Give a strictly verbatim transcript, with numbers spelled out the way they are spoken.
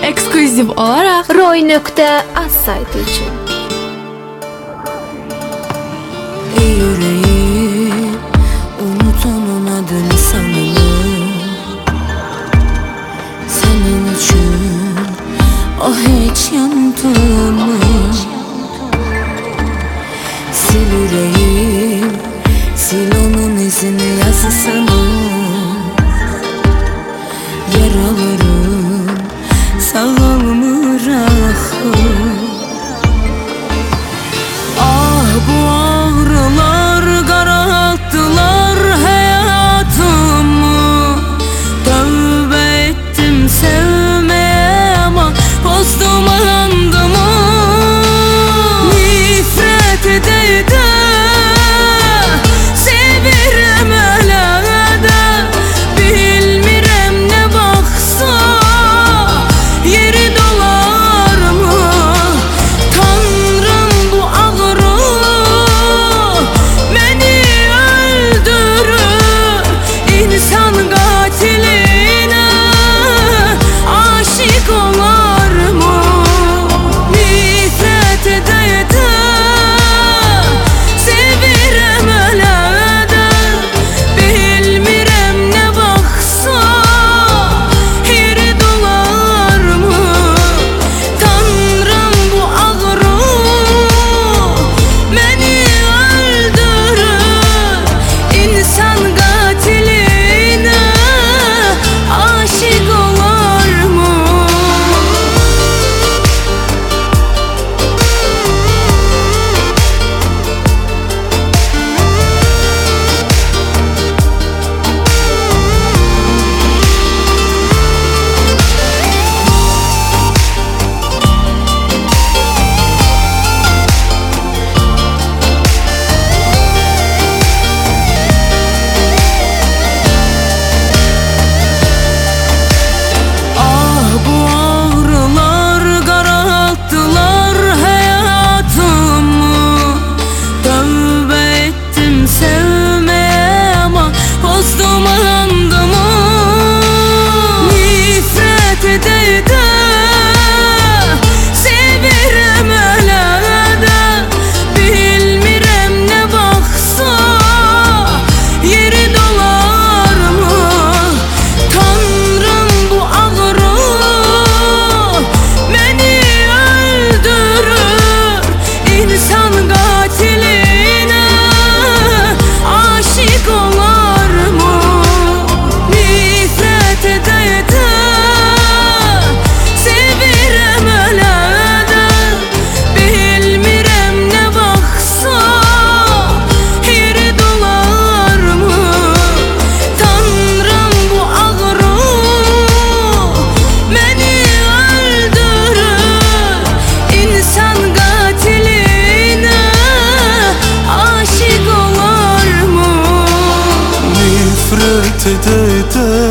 ekskluziv olarak roy nokta az sayti için. Ey yüreğim, unut onun adını sanırım. Senin için o hiç yandı mı? Sil yüreğim, sil onun izini yazısını. Yaralarım sağlamır ahım. Ah bu ağrılar kararttılar hayatımı. Tövbe ettim sevmeye ama bozdum andımı. Nifret edeydi sevirem öyle de, bilmirem ne baksa yeri dolar mı? Tanrım bu ağrı beni öldürür. İnsan katiline aşık olar mı? Nifret edeydi sevirem öyle de, bilmirem ne baksa yeri dolar mı? Tanrım bu ağrı beni öldürür. İnsan katiline aşık olar mı? Ah bu ağrılar kararttılar hayatımı. Tövbe ettim sevmeye ama bozdum andımı. Nifret edeydi sevirem öyle de, bilmirem ne baksa yeri dolar mı? Tanrım bu ağrı beni öldürür. İnsan katiline aşık olar mı? Nifret edeydi sevirem öyle de, bilmirem ne baksa yeri dolar mı? Tanrım bu ağrı beni öldürür. İnsan katiline aşık olar mı? Nefret ede ede